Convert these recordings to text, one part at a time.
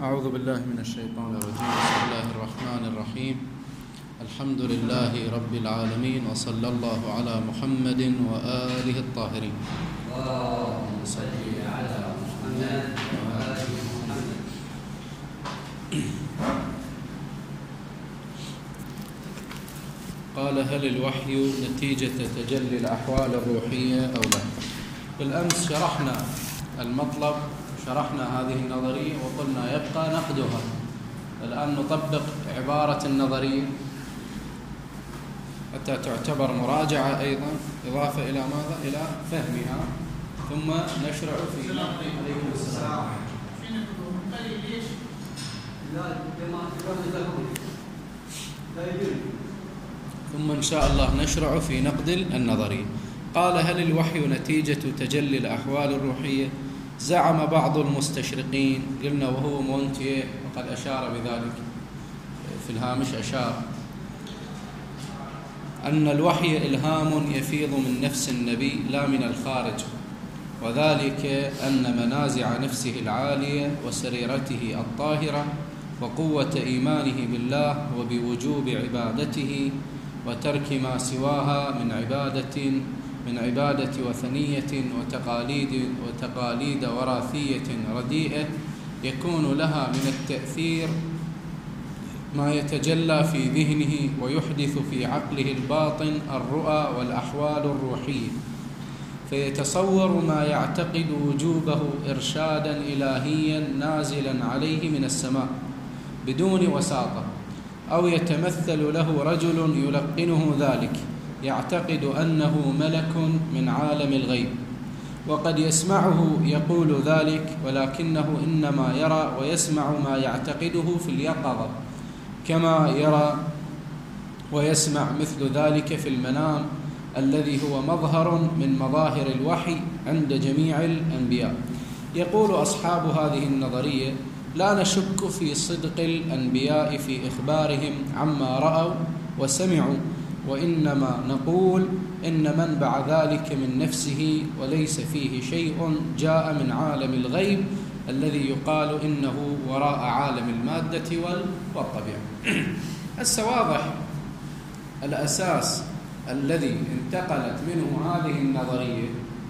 أعوذ بالله من الشيطان الرجيم. بسم الله الرحمن الرحيم. الحمد لله رب العالمين، وصلى الله على محمد وآله الطاهرين. اللهم صل على محمد وآل محمد. قال: هل الوحي نتيجة تجلي الأحوال الروحية أو لا؟ بالأمس شرحنا المطلب، شرحنا هذه النظرية وقلنا يبقى نقدها. الآن نطبق عبارة النظرية حتى تعتبر مراجعة أيضا، إضافة إلى ماذا؟ إلى فهمها، ثم نشرع في عليكم السلام. ثم إن شاء الله نشرع في نقد النظرية. قال: هل الوحي نتيجة تجلي الأحوال الروحية؟ زعم بعض المستشرقين، قلنا وهو مونتيه وقد أشار بذلك في الهامش، أشار أن الوحي إلهام يفيض من نفس النبي لا من الخارج، وذلك أن منازع نفسه العالية وسريرته الطاهرة وقوة إيمانه بالله وبوجوب عبادته وترك ما سواها من عبادة وثنية وتقاليد وراثية رديئة يكون لها من التأثير ما يتجلى في ذهنه ويحدث في عقله الباطن الرؤى والأحوال الروحية، فيتصور ما يعتقد وجوبه إرشادا إلهيا نازلا عليه من السماء بدون وساطة، أو يتمثل له رجل يلقنه ذلك يعتقد أنه ملك من عالم الغيب، وقد يسمعه يقول ذلك، ولكنه إنما يرى ويسمع ما يعتقده في اليقظة، كما يرى ويسمع مثل ذلك في المنام الذي هو مظهر من مظاهر الوحي عند جميع الأنبياء. يقول أصحاب هذه النظرية: لا نشك في صدق الأنبياء في إخبارهم عما رأوا وسمعوا، وإنما نقول إن منبع ذلك من نفسه، وليس فيه شيء جاء من عالم الغيب الذي يقال إنه وراء عالم المادة والطبيعة. الواضح الأساس الذي انتقلت منه هذه النظرية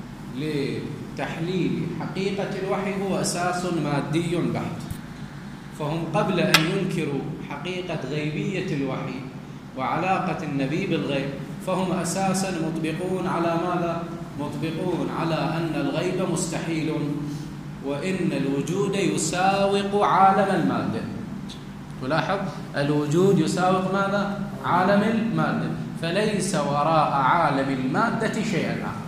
لتحليل حقيقة الوحي هو أساس مادي بحت، فهم قبل أن ينكروا حقيقة غيبية الوحي وعلاقة النبي بالغيب، فهم أساسا مطبقون على ماذا؟ مطبقون على أن الغيب مستحيل، وإن الوجود يساوق عالم المادة. تلاحظ الوجود يساوق ماذا؟ عالم المادة، فليس وراء عالم المادة شيئا آخر.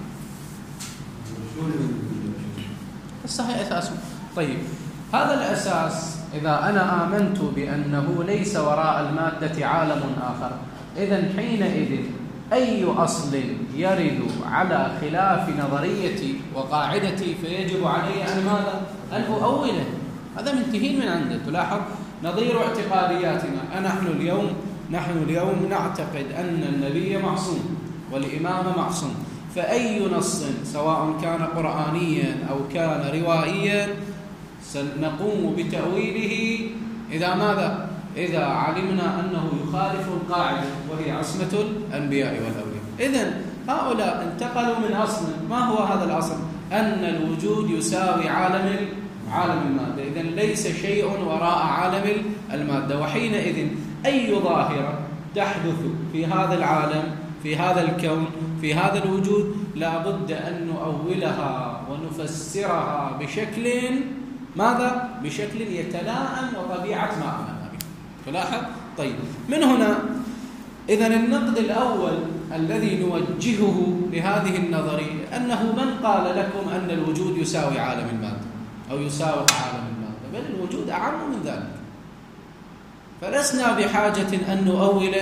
الصحيح أساسه. طيب، هذا الأساس إذا أنا آمنت بأنه ليس وراء المادة عالم آخر، إذن حينئذ أي أصل يرد على خلاف نظريتي وقاعدتي فيجب علي أن ماذا؟ أن أؤوله. هذا منتهين من عنده. تلاحظ نظير اعتقادياتنا. نحن اليوم نعتقد أن النبي معصوم والإمام معصوم، فأي نص سواء كان قرآنيا أو كان روائيا سنقوم بتأويله إذا ماذا؟ إذا علمنا أنه يخالف القاعدة وهي عصمة الأنبياء والأولياء. إذن هؤلاء انتقلوا من أصل، ما هو هذا الأصل؟ أن الوجود يساوي عالم المادة، إذن ليس شيء وراء عالم المادة. وحينئذ أي ظاهرة تحدث في هذا العالم، في هذا الكون، في هذا الوجود، لا بد أن نؤولها ونفسرها بشكل ماذا؟ بشكل يتلائم وطبيعة ما آمنا به. تلاحظ؟ طيب، من هنا إذن النقد الأول الذي نوجهه لهذه النظرية أنه من قال لكم أن الوجود يساوي عالم المادة أو يساوي عالم المادة؟ بل الوجود أعم من ذلك، فلسنا بحاجة أن نؤول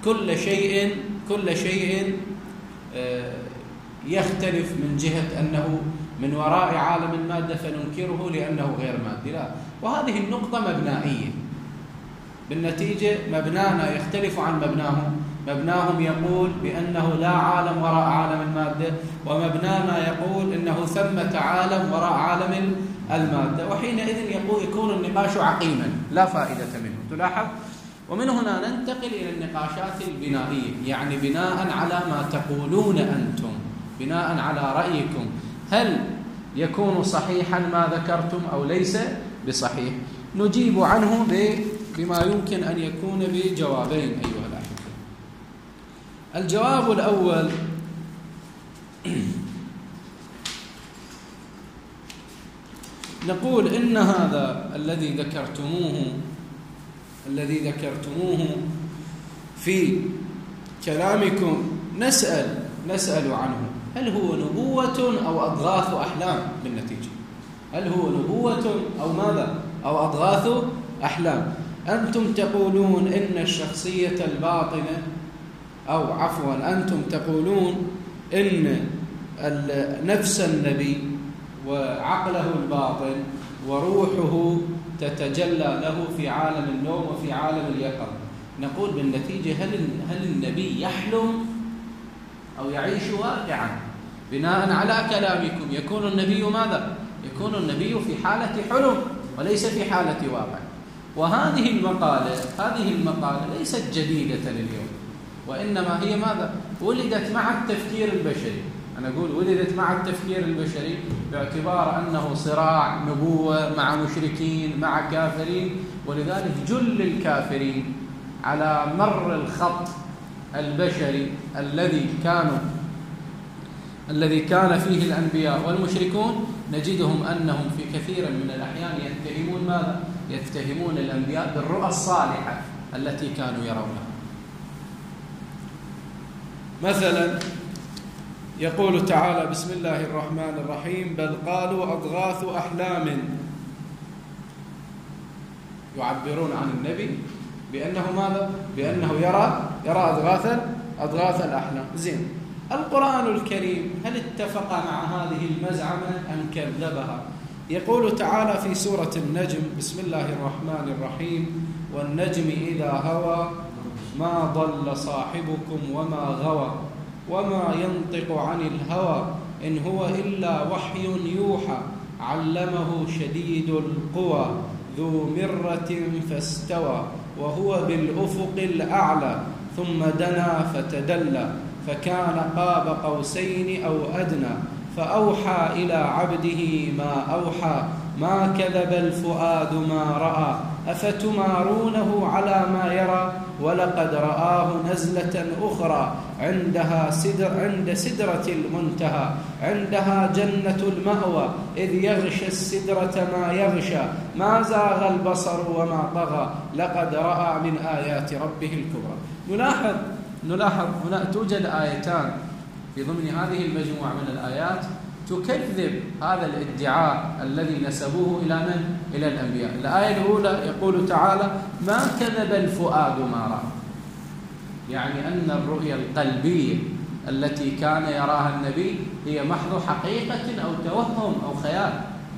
كل شيء يختلف من جهة أنه من وراء عالم المادة فننكره لأنه غير مادي، لا. وهذه النقطة مبنائية، بالنتيجة مبنانا يختلف عن مبناهم يقول بأنه لا عالم وراء عالم المادة، ومبنانا يقول إنه ثمة عالم وراء عالم المادة، وحينئذ يكون النقاش عقيما لا فائدة منه. تلاحظ؟ ومن هنا ننتقل إلى النقاشات البنائية، يعني بناء على ما تقولون أنتم، بناء على رأيكم، هل يكون صحيحا ما ذكرتم أو ليس بصحيح؟ نجيب عنه بما يمكن أن يكون بجوابين أيها الأحبة. الجواب الأول: نقول إن هذا الذي ذكرتموه في كلامكم نسأل عنه، هل هو نبوة أو أضغاث أحلام بالنتيجة؟ هل هو نبوة أو ماذا؟ أو أضغاث أحلام؟ أنتم تقولون إن الشخصية الباطنة، أو عفوا أنتم تقولون إن نفس النبي وعقله الباطن وروحه تتجلى له في عالم النوم وفي عالم اليقظة. نقول بالنتيجة هل النبي يحلم أو يعيش واقعا؟ بناء على كلامكم يكون النبي ماذا؟ يكون النبي في حالة حلم وليس في حالة واقع. وهذه المقالة ليست جديدة اليوم، وإنما هي ماذا؟ ولدت مع التفكير البشري. أنا أقول ولدت مع التفكير البشري باعتبار أنه صراع نبوة مع مشركين مع كافرين، ولذلك جل الكافرين على مر الخط البشري الذي كان فيه الأنبياء والمشركون، نجدهم أنهم في كثير من الأحيان يتهمون ماذا؟ يتهمون الأنبياء بالرؤى الصالحة التي كانوا يرونها. مثلا يقول تعالى: بسم الله الرحمن الرحيم: بل قالوا أضغاث أحلام. يعبرون عن النبي بأنه ماذا؟ بأنه يرى أضغاث الأحلام. زين، القرآن الكريم هل اتفق مع هذه المزعمة أم كذبها؟ يقول تعالى في سورة النجم: بسم الله الرحمن الرحيم: والنجم إذا هوى ما ضل صاحبكم وما غوى وما ينطق عن الهوى إن هو إلا وحي يوحى علمه شديد القوى ذو مرة فاستوى وهو بالأفق الأعلى ثم دنا فتدلى فكان قاب قوسين أو أدنى فأوحى إلى عبده ما أوحى ما كذب الفؤاد ما رأى أفتمارونه على ما يرى ولقد رآه نزلة أخرى عند سدرة المنتهى عندها جنة المأوى إذ يغشى السدرة ما يغشى ما زاغ البصر وما طغى لقد رأى من آيات ربه الكبرى. نلاحظ هنا توجد آيتان في ضمن هذه المجموعة من الآيات تكذب هذا الادعاء الذي نسبوه إلى من؟ إلى الأنبياء. الآية الأولى يقول تعالى: ما كذب الفؤاد ما رأى، يعني أن الرؤية القلبية التي كان يراها النبي هي محض حقيقة أو توهم أو خيال.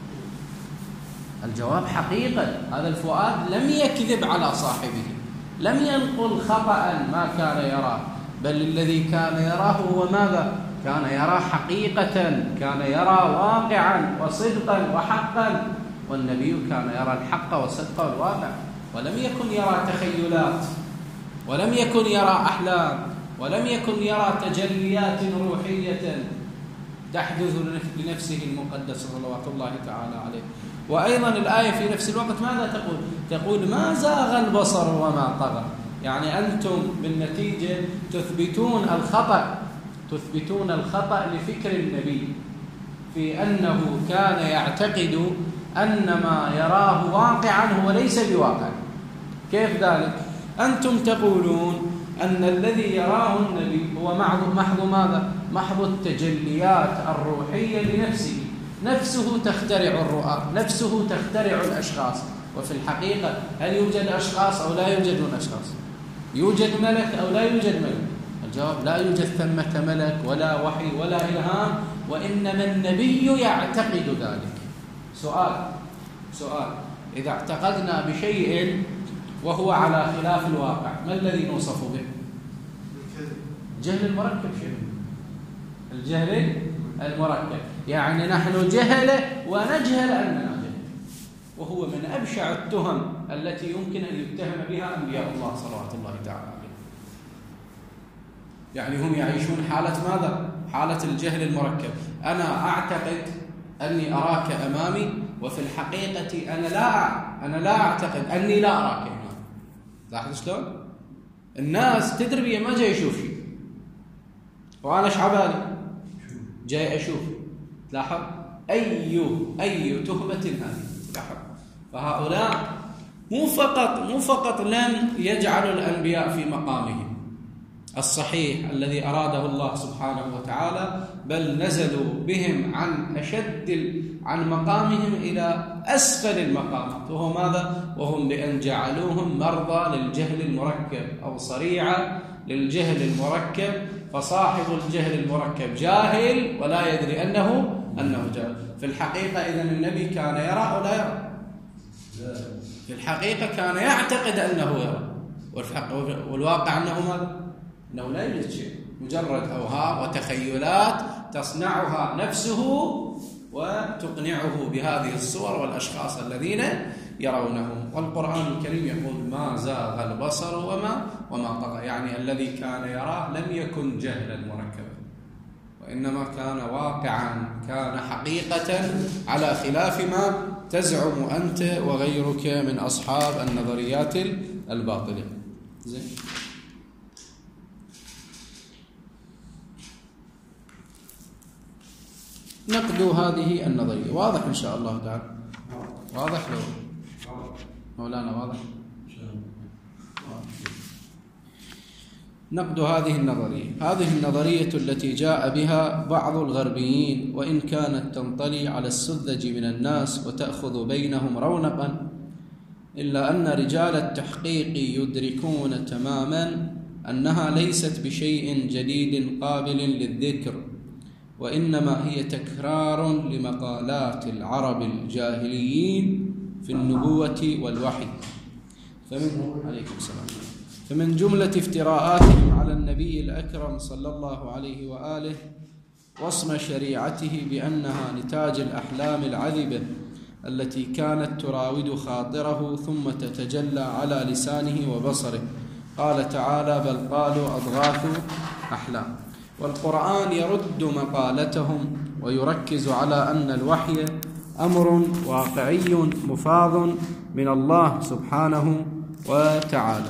الجواب حقيقة، هذا الفؤاد لم يكذب على صاحبه، لم ينقل خطأ ما كان يراه، بل الذي كان يراه هو ماذا؟ كان يرى حقيقة، كان يرى واقعا وصدقا وحقا، والنبي كان يرى الحق والصدق والواقع، ولم يكن يرى تخيلات، ولم يكن يرى أحلام، ولم يكن يرى تجليات روحية تحدث لنفسه المقدسة صلوات الله تعالى عليه. وأيضا الآية في نفس الوقت ماذا تقول ما زاغ البصر وما طغى، يعني أنتم بالنتيجة تثبتون الخطأ لفكر النبي في أنه كان يعتقد أن ما يراه واقعا هو ليس بواقع. كيف ذلك؟ أنتم تقولون أن الذي يراه النبي هو محض ماذا؟ محض التجليات الروحية لنفسه، نفسه تخترع الرؤى، نفسه تخترع الأشخاص. وفي الحقيقة هل يوجد أشخاص أو لا يوجدون أشخاص؟ يوجد ملك أو لا يوجد ملك؟ الجواب: لا يوجد ثمة ملك ولا وحي ولا إلهام، وإنما النبي يعتقد ذلك. سؤال: إذا اعتقدنا بشيء وهو على خلاف الواقع ما الذي نوصف به؟ الجهل المركب شنو؟ الجهل المركب يعني نحن جهلة ونجهل أننا جهل، وهو من أبشع التهم التي يمكن أن يتهم بها أنبياء الله صلوات الله تعالى عليهم. يعني هم يعيشون حالة ماذا؟ حالة الجهل المركب. أنا أعتقد أني أراك أمامي، وفي الحقيقة أنا لا أعتقد أني لا أراك أمامي. لاحظ شلون؟ الناس تدري بي ما جاي يشوف شيء، وأنا إيش عبالي؟ جاي أشوف. لاحظ أي تهمة هذه. لاحظ. فهؤلاء مو فقط لم يجعلوا الأنبياء في مقامهم الصحيح الذي أراده الله سبحانه وتعالى، بل نزلوا بهم عن مقامهم إلى أسفل المقامات، وهو ماذا؟ وهم بأن جعلوهم مرضى للجهل المركب أو صريعة للجهل المركب، فصاحب الجهل المركب جاهل ولا يدري أنه جاهل. في الحقيقة إذن النبي كان يرى أو لا يرى؟ في الحقيقة كان يعتقد أنه يرى، والواقع أنه ماذا؟ أنه لا يوجد شيء، مجرد أوهام وتخيلات تصنعها نفسه وتقنعه بهذه الصور والأشخاص الذين يرونهم. والقرآن الكريم يقول ما زاغ البصر وما طغى، يعني الذي كان يراه لم يكن جهلا مركبا، وإنما كان واقعا، كان حقيقة، على خلاف ما تزعم أنت وغيرك من أصحاب النظريات الباطلة. زين. نقد هذه النظرية واضح إن شاء الله تعالى. واضح لو مولانا واضح. نقد هذه النظرية التي جاء بها بعض الغربيين، وإن كانت تنطلي على السذج من الناس وتأخذ بينهم رونقا، إلا أن رجال التحقيق يدركون تماما أنها ليست بشيء جديد قابل للذكر، وإنما هي تكرار لمقالات العرب الجاهليين في النبوة والوحي. فمن جملة افتراءاتهم على النبي الأكرم صلى الله عليه وآله وصم شريعته بأنها نتاج الأحلام العذبة التي كانت تراود خاطره ثم تتجلى على لسانه وبصره. قال تعالى: بل قالوا أضغاث أحلام. والقرآن يرد مقالتهم ويركز على أن الوحي أمر واقعي مفاض من الله سبحانه وتعالى،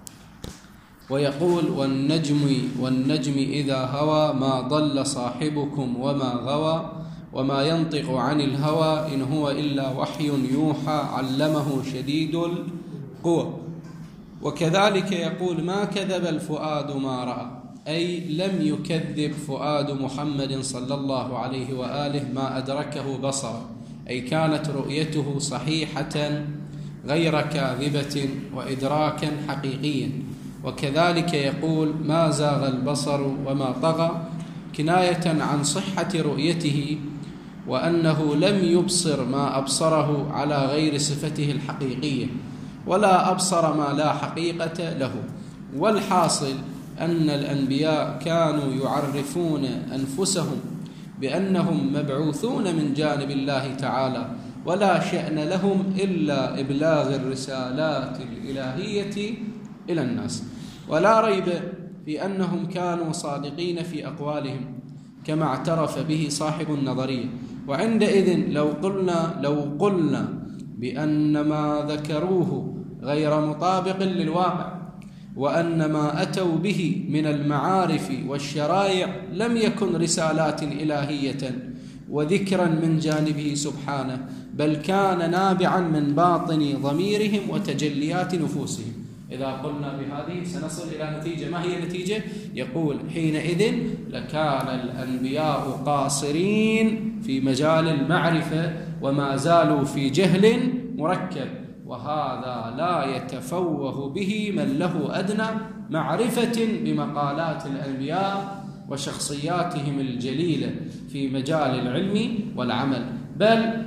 ويقول: والنجم إذا هوى ما ضل صاحبكم وما غوى وما ينطق عن الهوى إن هو إلا وحي يوحى علمه شديد القوى. وكذلك يقول: ما كذب الفؤاد ما رأى، أي لم يكذب فؤاد محمد صلى الله عليه وآله ما أدركه بصره، أي كانت رؤيته صحيحة غير كاذبة وإدراكا حقيقيا. وكذلك يقول: ما زاغ البصر وما طغى، كناية عن صحة رؤيته، وأنه لم يبصر ما أبصره على غير صفته الحقيقية، ولا أبصر ما لا حقيقة له. والحاصل أن الأنبياء كانوا يعرفون أنفسهم بأنهم مبعوثون من جانب الله تعالى، ولا شأن لهم إلا إبلاغ الرسالات الإلهية إلى الناس. ولا ريب في أنهم كانوا صادقين في أقوالهم كما اعترف به صاحب النظرية. وعندئذ لو قلنا بأن ما ذكروه غير مطابق للواقع، وأن ما أتوا به من المعارف والشرائع لم يكن رسالات إلهية وذكرا من جانبه سبحانه، بل كان نابعا من باطن ضميرهم وتجليات نفوسهم. إذا قلنا بهذه سنصل إلى نتيجة. ما هي النتيجة؟ يقول: حينئذ لكان الأنبياء قاصرين في مجال المعرفة وما زالوا في جهل مركب، وهذا لا يتفوه به من له أدنى معرفة بمقالات الأنبياء وشخصياتهم الجليلة في مجال العلم والعمل، بل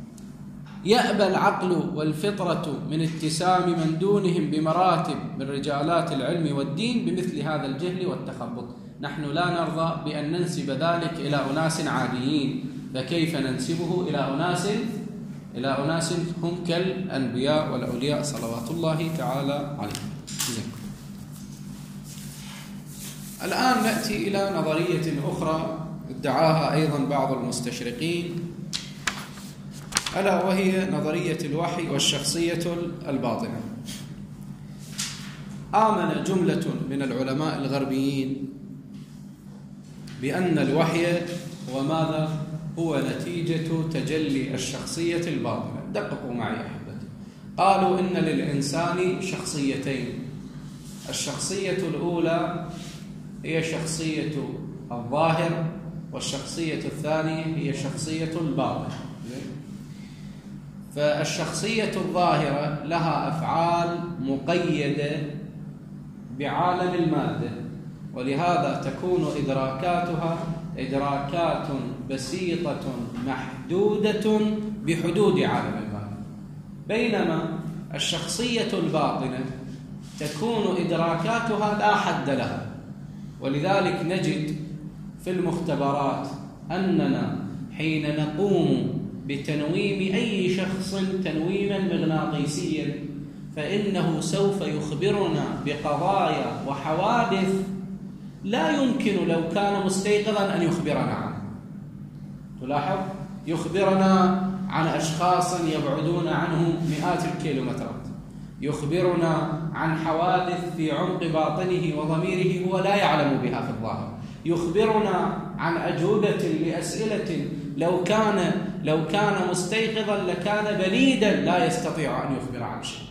يأبى العقل والفطرة من اتسام من دونهم بمراتب من رجالات العلم والدين بمثل هذا الجهل والتخبط. نحن لا نرضى بأن ننسب ذلك إلى أناس عاديين، فكيف ننسبه إلى أناس هم كالأنبياء والأولياء صلوات الله تعالى عليهم. الآن نأتي إلى نظرية أخرى ادعاها أيضا بعض المستشرقين، ألا وهي نظرية الوحي والشخصية الباطنة. آمن جملة من العلماء الغربيين بأن الوحي هو ماذا؟ هو نتيجة تجلي الشخصية الباطنة. دققوا معي أحبتي. قالوا إن للإنسان شخصيتين، الشخصية الأولى هي شخصية الظاهر، والشخصية الثانية هي شخصية الباطن. فالشخصية الظاهرة لها أفعال مقيدة بعالم المادة، ولهذا تكون إدراكاتها إدراكات بسيطة محدودة بحدود عالم المادة، بينما الشخصية الباطنة تكون إدراكاتها لا حد لها. ولذلك نجد في المختبرات أننا حين نقوم بتنويم أي شخص تنويما مغناطيسيا فإنه سوف يخبرنا بقضايا وحوادث لا يمكن لو كان مستيقظا أن يخبرنا عنها. تلاحظ، يخبرنا عن أشخاص يبعدون عنه مئات الكيلومترات، يخبرنا عن حوادث في عمق باطنه وضميره هو لا يعلم بها في الظاهر، يخبرنا عن أجوبة لأسئلة لو كان مستيقظا لكان بليدا لا يستطيع أن يخبر عن شيء.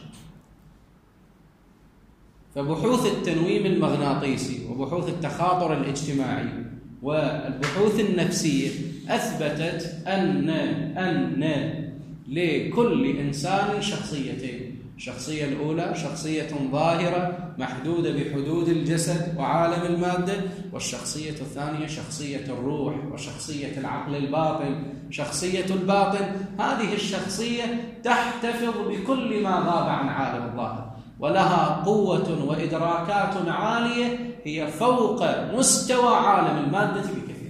فبحوث التنويم المغناطيسي وبحوث التخاطر الاجتماعي والبحوث النفسية أثبتت أن لكل إنسان شخصيتين، الشخصية الأولى شخصية ظاهرة محدودة بحدود الجسد وعالم المادة، والشخصية الثانية شخصية الروح وشخصية العقل الباطن. شخصية الباطن هذه الشخصية تحتفظ بكل ما غاب عن عالم الظاهر، ولها قوة وإدراكات عالية هي فوق مستوى عالم المادة بكثير.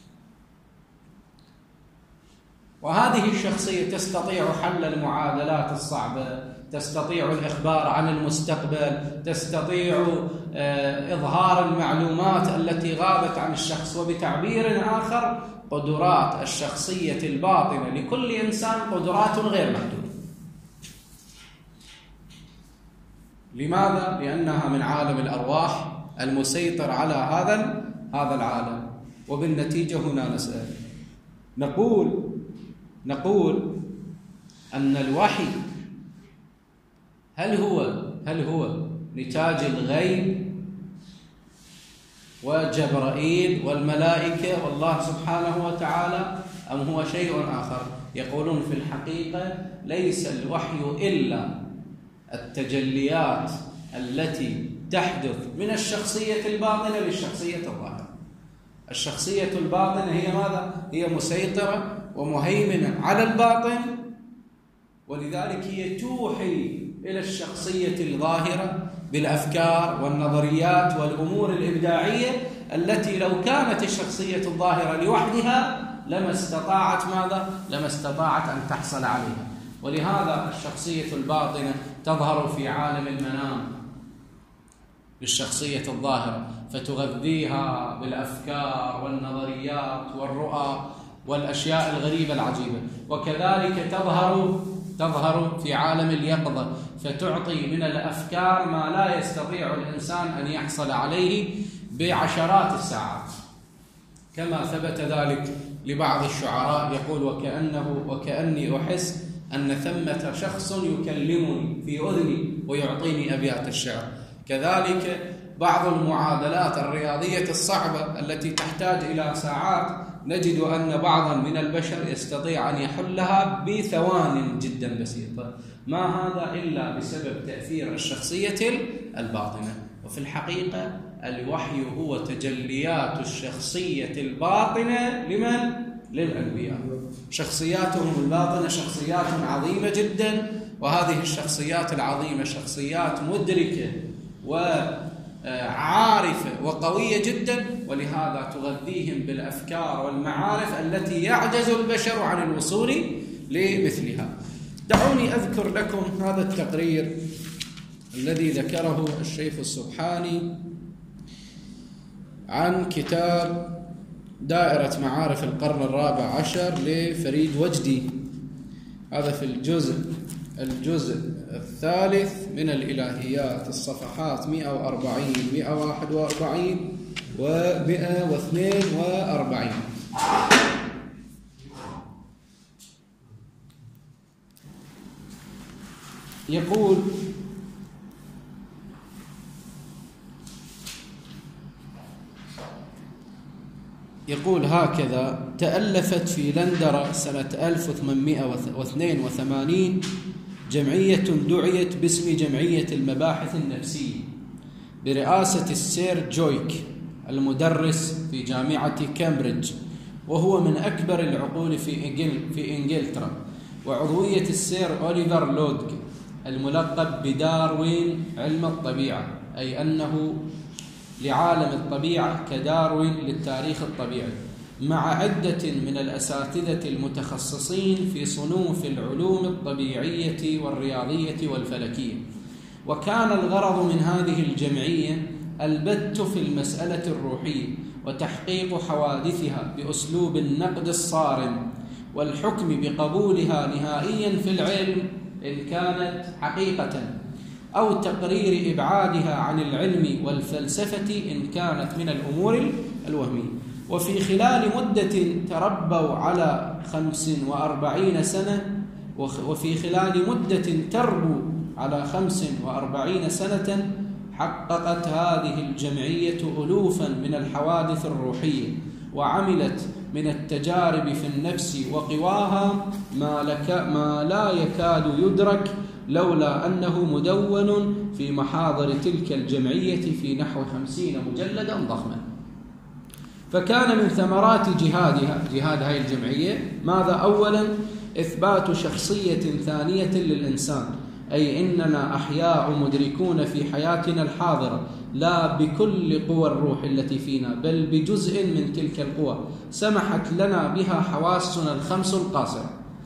وهذه الشخصية تستطيع حل المعادلات الصعبة، تستطيع الإخبار عن المستقبل، تستطيع إظهار المعلومات التي غابت عن الشخص. وبتعبير آخر، قدرات الشخصية الباطنة لكل إنسان قدرات غير محدودة. لماذا؟ لأنها من عالم الأرواح المسيطر على هذا العالم. وبالنتيجة هنا نسأل، نقول أن الوحي هل هو نتاج الغيب وجبرائيل والملائكة والله سبحانه وتعالى، أم هو شيء آخر؟ يقولون في الحقيقة ليس الوحي إلا التجليات التي تحدث من الشخصية الباطنة للشخصية الظاهرة. الشخصية الباطنة هي ماذا؟ هي مسيطرة ومهيمنة على الباطن، ولذلك هي توحي إلى الشخصية الظاهرة بالأفكار والنظريات والأمور الإبداعية التي لو كانت الشخصية الظاهرة لوحدها لما استطاعت أن تحصل عليها. ولهذا الشخصية الباطنة تظهر في عالم المنام بالشخصية الظاهرة، فتغذيها بالأفكار والنظريات والرؤى والأشياء الغريبة العجيبة. وكذلك تظهر في عالم اليقظة، فتعطي من الأفكار ما لا يستطيع الإنسان أن يحصل عليه بعشرات الساعات، كما ثبت ذلك لبعض الشعراء يقول: وكأني أحس أن ثمة شخص يكلمني في أذني ويعطيني أبيات الشعر. كذلك بعض المعادلات الرياضية الصعبة التي تحتاج إلى ساعات نجد أن بعضا من البشر يستطيع أن يحلها بثوان جدا بسيطة. ما هذا إلا بسبب تأثير الشخصية الباطنة. وفي الحقيقة الوحي هو تجليات الشخصية الباطنة للأنبياء. شخصياتهم الباطنة شخصيات عظيمة جدا، وهذه الشخصيات العظيمة شخصيات مدركة عارفة وقوية جدا، ولهذا تغذيهم بالأفكار والمعارف التي يعجز البشر عن الوصول لمثلها. دعوني أذكر لكم هذا التقرير الذي ذكره الشيخ السبحاني عن كتاب دائرة معارف القرن الرابع عشر لفريد وجدي. هذا في الجزء الثالث من الإلهيات، الصفحات 140 141 و142. يقول هكذا: تألفت في لندرة سنة 1882 جمعية دعيت باسم جمعية المباحث النفسية برئاسة السير جويك المدرس في جامعة كامبريدج، وهو من أكبر العقول في إنجلترا، وعضوية السير أوليفر لودج الملقب بداروين علم الطبيعة، أي أنه لعالم الطبيعة كداروين للتاريخ الطبيعي، مع عدة من الأساتذة المتخصصين في صنوف العلوم الطبيعية والرياضية والفلكية. وكان الغرض من هذه الجمعية البت في المسألة الروحية وتحقيق حوادثها بأسلوب النقد الصارم، والحكم بقبولها نهائيا في العلم إن كانت حقيقة، أو تقرير إبعادها عن العلم والفلسفة إن كانت من الأمور الوهمية. وفي خلال مدة تربوا على 45 سنة وفي خلال مدة تربو على 45 سنة حققت هذه الجمعية ألوفا من الحوادث الروحية، وعملت من التجارب في النفس وقواها ما لا يكاد يدرك لولا أنه مدون في محاضر تلك الجمعية في نحو 50 مجلدا ضخما. فكان من ثمرات جهاد هذه الجمعية ماذا؟ أولا إثبات شخصية ثانية للإنسان، أي إننا أحياء مدركون في حياتنا الحاضرة لا بكل قوى الروح التي فينا، بل بجزء من تلك القوى سمحت لنا بها حواسنا الخمس القاصرة،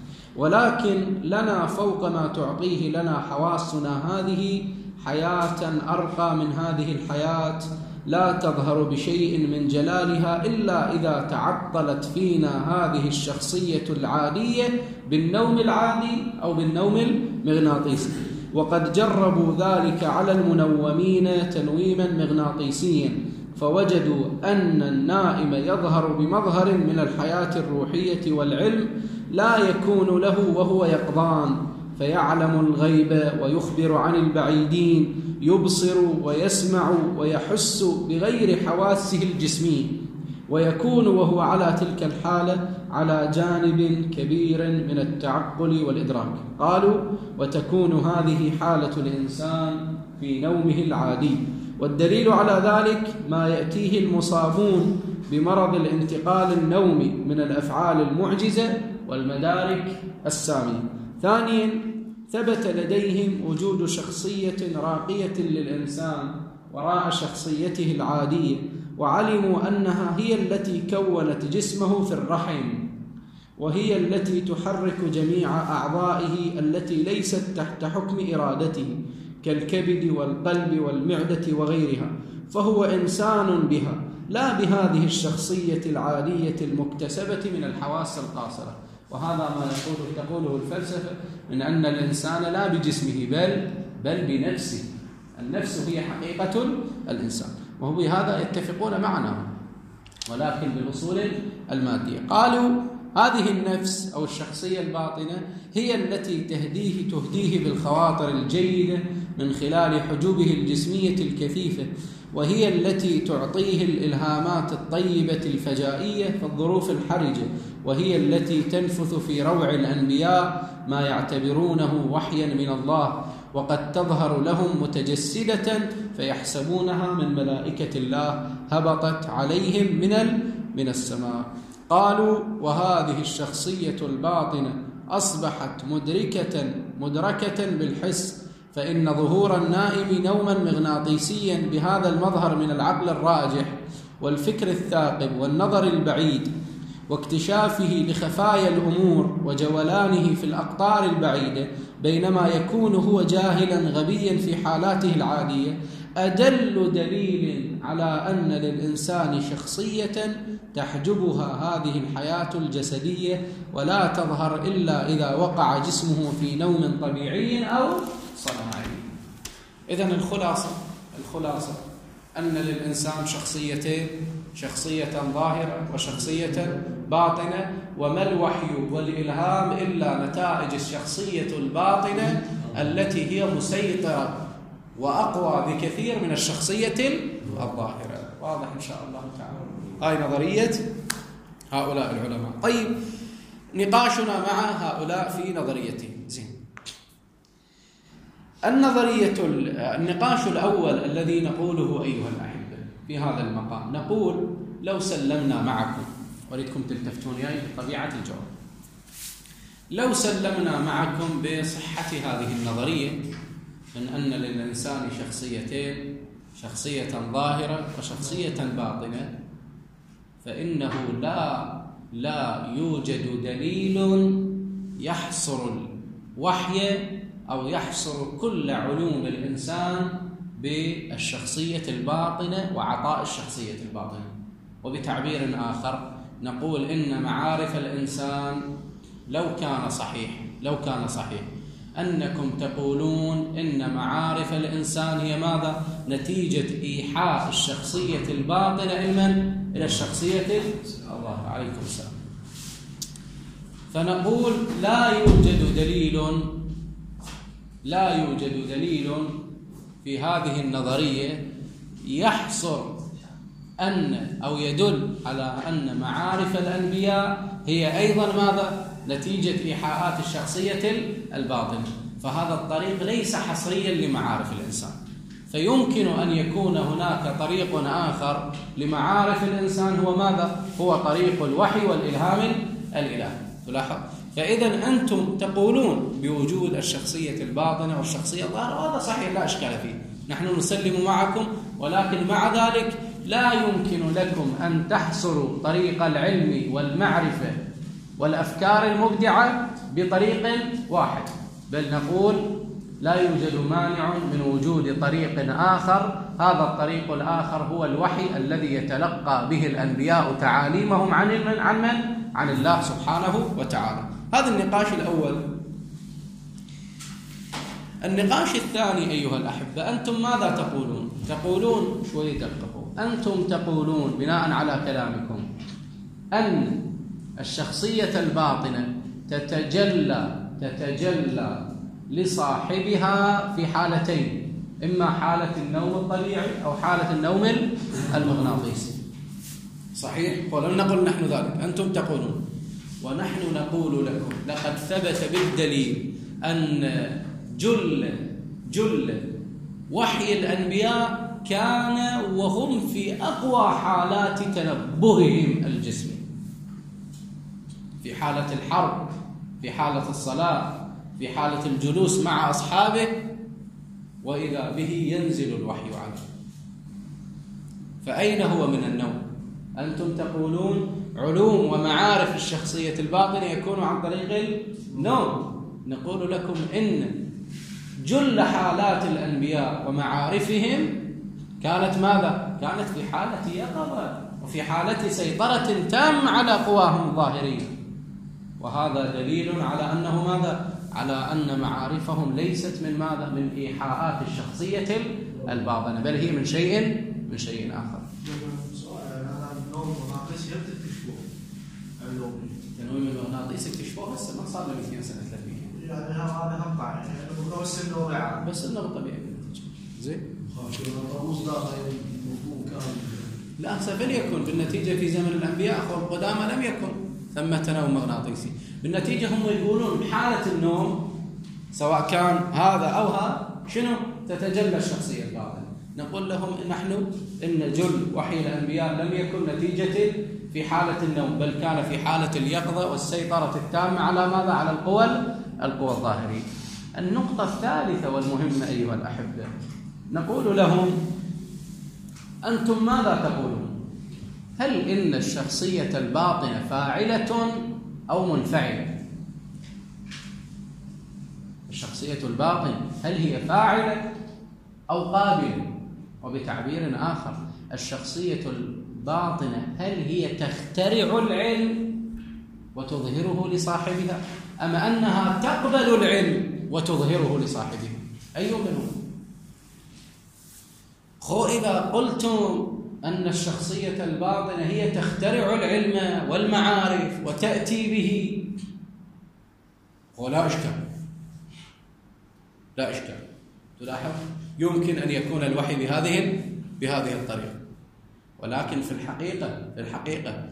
ولكن لنا فوق ما تعطيه لنا حواسنا هذه حياة أرقى من هذه الحياة لا تظهر بشيء من جلالها إلا إذا تعطلت فينا هذه الشخصية العادية بالنوم العادي أو بالنوم المغناطيسي. وقد جربوا ذلك على المنومين تنويما مغناطيسيا، فوجدوا أن النائم يظهر بمظهر من الحياة الروحية والعلم لا يكون له وهو يقظان، فيعلم الغيب ويخبر عن البعيدين، يبصر ويسمع ويحس بغير حواسه الجسمية، ويكون وهو على تلك الحالة على جانب كبير من التعقل والإدراك. قالوا: وتكون هذه حالة الإنسان في نومه العادي. والدليل على ذلك ما يأتيه المصابون بمرض الانتقال النومي من الأفعال المعجزة والمدارك السامية. ثانيا، ثبت لديهم وجود شخصية راقية للإنسان وراء شخصيته العادية، وعلموا أنها هي التي كونت جسمه في الرحم، وهي التي تحرك جميع أعضائه التي ليست تحت حكم إرادته كالكبد والقلب والمعدة وغيرها، فهو إنسان بها لا بهذه الشخصية العادية المكتسبة من الحواس القاصرة. وهذا ما تقوله الفلسفة من أن الإنسان لا بجسمه بل بنفسه. النفس هي حقيقة الإنسان، وهو بهذا يتفقون معنا، ولكن بالأصول المادية. قالوا: هذه النفس أو الشخصية الباطنة هي التي تهديه بالخواطر الجيدة من خلال حجوبه الجسمية الكثيفة، وهي التي تعطيه الإلهامات الطيبة الفجائية في الظروف الحرجة، وهي التي تنفث في روع الأنبياء ما يعتبرونه وحيا من الله، وقد تظهر لهم متجسدة فيحسبونها من ملائكة الله هبطت عليهم من السماء. قالوا: وهذه الشخصية الباطنة أصبحت مدركة بالحس، فإن ظهور النائم نوما مغناطيسيا بهذا المظهر من العقل الراجح والفكر الثاقب والنظر البعيد واكتشافه لخفايا الأمور وجولانه في الأقطار البعيدة بينما يكون هو جاهلا غبيا في حالاته العادية أدل دليل على أن للإنسان شخصية تحجبها هذه الحياة الجسدية ولا تظهر إلا إذا وقع جسمه في نوم طبيعي أو صناعي. إذن الخلاصة أن للإنسان شخصيتين، شخصية ظاهرة وشخصية باطنة، وما الوحي والإلهام إلا نتائج الشخصية الباطنة التي هي مسيطرة وأقوى بكثير من الشخصية الظاهرة. واضح إن شاء الله تعالى. هاي نظرية هؤلاء العلماء. طيب، نقاشنا مع هؤلاء في نظريتهم. زين، النقاش الأول الذي نقوله أيها الأحبة في هذا المقام، نقول لو سلمنا معكم، أريدكم تلتفتون إلي بطبيعة الجواب، لو سلمنا معكم بصحة هذه النظرية من أن للإنسان شخصيتين، شخصية ظاهرة وشخصية باطنة، فإنه لا يوجد دليل يحصر الوحي أو يحصر كل علوم الإنسان بالشخصية الباطنة وعطاء الشخصية الباطنة. وبتعبير آخر نقول إن معارف الإنسان لو كان صحيح أنكم تقولون إن معارف الإنسان هي ماذا؟ نتيجة إيحاء الشخصية الباطنة إلى الشخصية الله عليكم السلام. فنقول لا يوجد دليل في هذه النظرية يحصر أو يدل على أن معارف الأنبياء هي أيضا ماذا؟ نتيجة إيحاءات الشخصية الباطنة. فهذا الطريق ليس حصريا لمعارف الإنسان، فيمكن أن يكون هناك طريق آخر لمعارف الإنسان هو ماذا؟ هو طريق الوحي والإلهام الإلهي. تلاحظ؟ فإذا أنتم تقولون بوجود الشخصية الباطنة والشخصية الظاهرة، وهذا صحيح لا إشكال فيه، نحن نسلم معكم، ولكن مع ذلك لا يمكن لكم أن تحصروا طريق العلم والمعرفة والأفكار المبدعة بطريق واحد، بل نقول لا يوجد مانع من وجود طريق آخر. هذا الطريق الآخر هو الوحي الذي يتلقى به الأنبياء تعاليمهم عن الله سبحانه وتعالى. هذا النقاش الأول. النقاش الثاني أيها الأحبة، أنتم ماذا تقولون؟ تقولون شوي دققوا، أنتم تقولون بناء على كلامكم أن الشخصية الباطنة تتجلى لصاحبها في حالتين، إما حالة النوم الطبيعي أو حالة النوم المغناطيسي. صحيح؟ ولم نقل نحن ذلك، أنتم تقولون، ونحن نقول لكم لقد ثبت بالدليل أن جل وحي الأنبياء كان وهم في أقوى حالات تنبههم الجسمي، في حالة الحرب، في حالة الصلاة، في حالة الجلوس مع أصحابه، وإذا به ينزل الوحي عليه. فأين هو من النوم؟ أنتم تقولون علوم ومعارف الشخصية الباطنة يكون عن طريق النوم. نقول لكم إن جل حالات الأنبياء ومعارفهم كانت ماذا؟ كانت في حالة يقظة وفي حالة سيطرة تامة على قواهم الظاهرية، وهذا دليل على أنه ماذا؟ على أن معارفهم ليست من ماذا؟ من إيحاءات الشخصية الباطنة، بل هي من شيء آخر. النوم المغناطيسي اكتشفوه هسه ما صار له 200 سنة 300. يعني هذا مقطع يعني بس النوم بس النوم طبيعي. زين؟ لا فليكن بالنتيجة في زمن الأنبياء القدامى لم يكن ثمة نوم مغناطيسي، بالنتيجة هم يقولون بحالة النوم سواء كان هذا أو هذا شنو؟ تتجلى الشخصية الباطنة. نقول لهم نحن إن جل وحي الأنبياء لم يكن نتيجة في حالة النوم، بل كان في حالة اليقظة والسيطرة التامة على ماذا؟ على القوى الظاهرية. النقطة الثالثة والمهمة أيها الأحبة، نقول لهم: أنتم ماذا تقولون؟ هل إن الشخصية الباطنة فاعلة أو منفعلة؟ الشخصية الباطنة هل هي فاعلة أو قابلة؟ وبتعبير آخر، الشخصية الباطنة هل هي تخترع العلم وتظهره لصاحبها، أم أنها تقبل العلم وتظهره لصاحبها؟ أي منهم؟ إذا قلتم أن الشخصية الباطنة هي تخترع العلم والمعارف وتأتي به، لا إشكال، لا إشكال. تلاحظ يمكن أن يكون الوحي بهذه الطريقة، ولكن في الحقيقة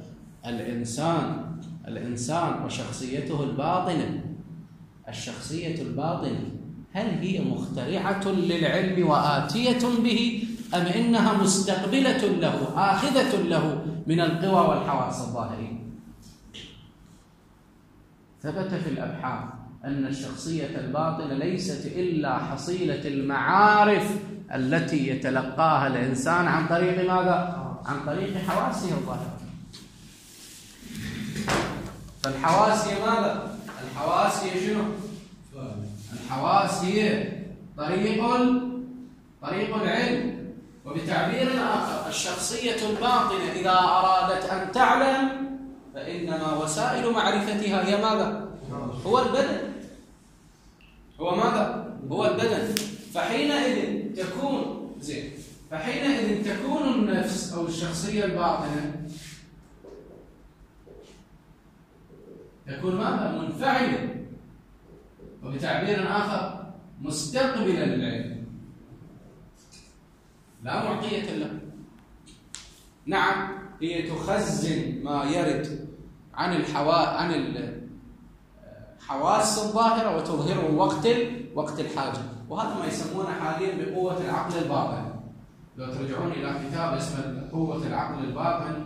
الإنسان وشخصيته الباطنة، الشخصية الباطنة هل هي مخترعة للعلم وآتية به، أم إنها مستقبلة له آخذة له من القوى والحواس الظاهرية؟ ثبت في الأبحاث أن الشخصية الباطنة ليست إلا حصيلة المعارف التي يتلقاها الإنسان عن طريق ماذا؟ عن طريق حواسه الظاهرة. فالحواس هي ماذا؟ الحواس هي شنو؟ الحواس هي طريق العلم. وبتعبير آخر، الشخصية الباطنة إذا أرادت أن تعلم فإنما وسائل معرفتها هي ماذا؟ هو البدن. هو ماذا؟ هو البدن. فحينئذ تكون النفس أو الشخصية الباطنة تكون ماذا؟ منفعلة، وبتعبير آخر مستقبلا للعلم، لا معطية له. نعم، هي تخزن ما يرد عن الحواس الظاهرة وتظهره وقت الحاجة، وهذا ما يسمونه حاليا بقوة العقل الباطن. لو ترجعون إلى كتاب اسمه قوة العقل الباطن،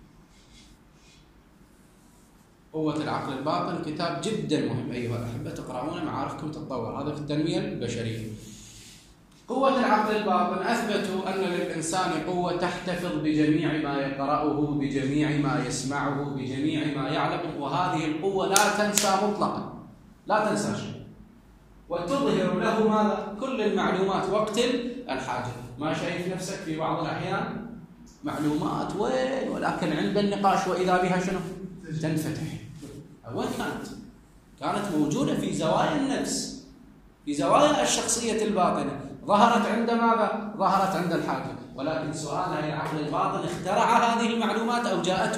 قوة العقل الباطن كتاب جدا مهم أيها الأحبة، تقرؤونه معارفكم تتطور. هذا في التنمية البشرية. قوة العقل الباطن أثبتوا أن للإنسان قوة تحتفظ بجميع ما يقرأه، بجميع ما يسمعه، بجميع ما يعلم، وهذه القوة لا تنسى مطلقا، لا تنسى شيء، وتظهر له ماذا؟ كل المعلومات وقت الحاجة. ما شايف نفسك في بعض الأحيان معلومات وين، ولكن عند النقاش وإذا بها شنو؟ تنفتح. وين كانت موجودة في زوايا النفس، في زوايا الشخصية الباطنة، ظهرت عند ماذا؟ ظهرت عند الحاجة. ولكن سؤال، هل العقل الباطن اخترع هذه المعلومات أو جاءته؟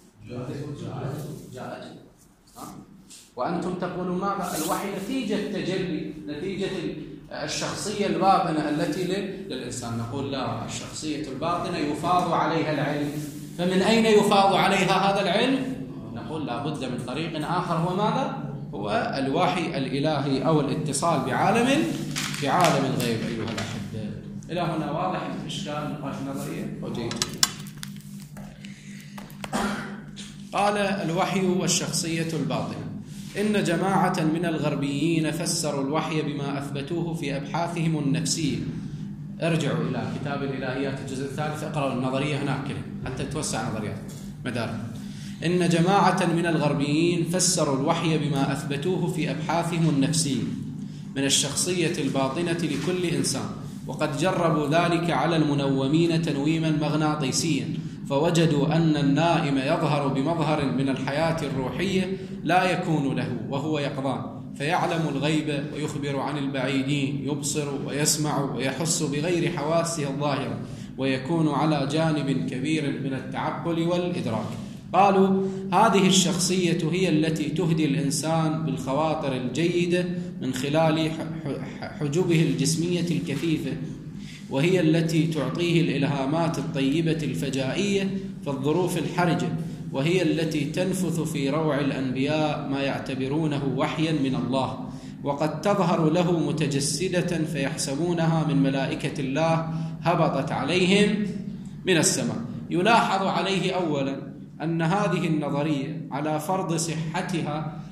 جاءته. وأنتم تقولون ماذا؟ الوحي نتيجة تجلي، نتيجة الشخصية الباطنة التي للإنسان. نقول لا، الشخصية الباطنة يفاض عليها العلم. فمن أين يفاض عليها هذا العلم؟ نقول لا بد من طريق آخر، هو ماذا؟ هو الوحي الإلهي أو الاتصال بعالم الغيب أيها الأحبة. إلى هنا واضح الإشكال؟ نقاش نظرية وجيد. قال: الوحي والشخصية الباطنة. إن جماعة من الغربيين فسروا الوحي بما أثبتوه في أبحاثهم النفسية. ارجعوا إلى كتاب الإلهيات الجزء الثالث، اقرأوا النظرية هناك حتى توسع نظريات مدار. إن جماعة من الغربيين فسروا الوحي بما أثبتوه في أبحاثهم النفسية من الشخصية الباطنة لكل إنسان، وقد جربوا ذلك على المنومين تنويما مغناطيسيا، فوجدوا أن النائم يظهر بمظهر من الحياة الروحية لا يكون له وهو يقظان، فيعلم الغيب ويخبر عن البعيدين، يبصر ويسمع ويحس بغير حواسه الظاهرة، ويكون على جانب كبير من التعقل والإدراك. قالوا: هذه الشخصية هي التي تهدي الإنسان بالخواطر الجيدة من خلال حجبه الجسمية الكثيفة، وهي التي تعطيه الإلهامات الطيبة الفجائية في الظروف الحرجة، وهي التي تنفث في روع الأنبياء ما يعتبرونه وحيا من الله، وقد تظهر له متجسدة فيحسبونها من ملائكة الله هبطت عليهم من السماء. يلاحظ عليه أولا أن هذه النظرية على فرض صحتها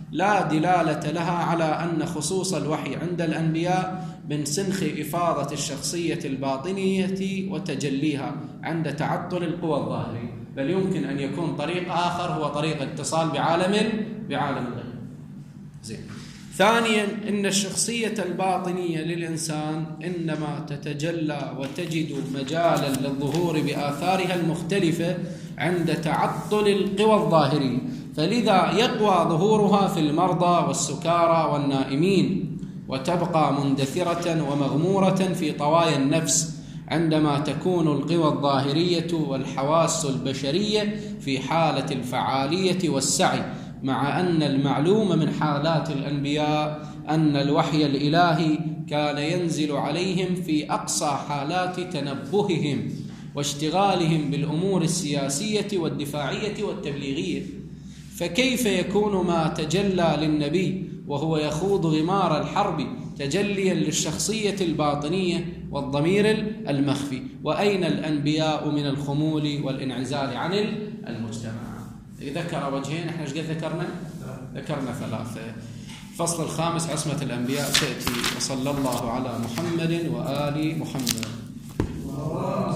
لا دلالة لها على أن خصوص الوحي عند الأنبياء من سنخ إفاضة الشخصية الباطنية وتجليها عند تعطل القوى الظاهرية، بل يمكن أن يكون طريق آخر هو طريق اتصال بعالم الغيب. زين. ثانيا، إن الشخصية الباطنية للإنسان إنما تتجلى وتجد مجالا للظهور بآثارها المختلفة عند تعطل القوى الظاهرية، فلذا يقوى ظهورها في المرضى والسكارى والنائمين، وتبقى مندثرة ومغمورة في طوايا النفس عندما تكون القوى الظاهرية والحواس البشرية في حالة الفعالية والسعي، مع أن المعلوم من حالات الأنبياء أن الوحي الإلهي كان ينزل عليهم في أقصى حالات تنبههم واشتغالهم بالأمور السياسية والدفاعية والتبليغية. فكيف يكون ما تجلى للنبي وهو يخوض غمار الحرب تجليا للشخصية الباطنية والضمير المخفي؟ وأين الأنبياء من الخمول والانعزال عن المجتمع؟ ذكر وجهين، احنا ايش قد ذكرنا؟ ذكرنا 3. الفصل الخامس عصمة الأنبياء تأتي. وصلى الله على محمد وآل محمد.